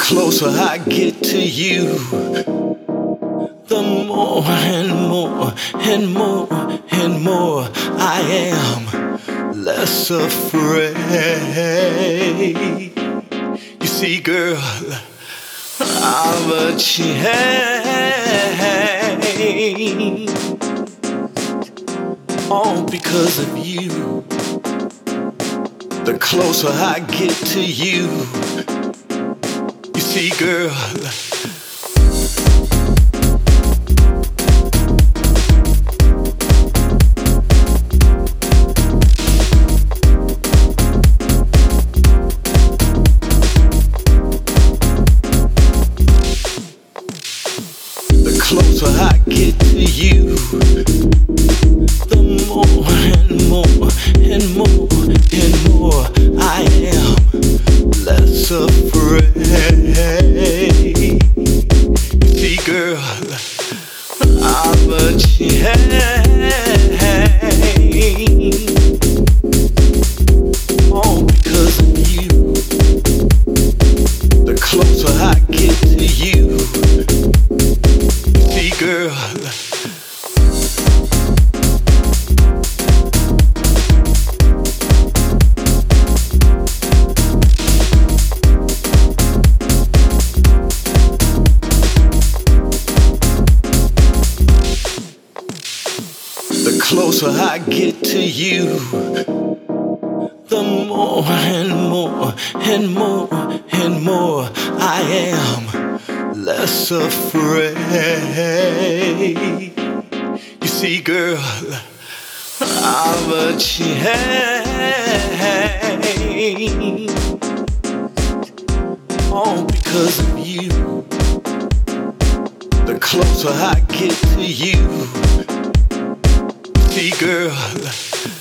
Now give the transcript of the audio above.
closer I get to you, the more and more and more and more I am less afraid. You see, girl, I'm a change. All because of you. The closer I get to you, you see, girl, the closer I get to you, the more and more and more and more I am less afraid. See, girl, I'm a change. All because of you. The closer I get to you, see, girl, the closer I get to you, the more and more and more and more I am less afraid. You see, girl, I'm a change. All because of you. The closer I get to you, see, girl,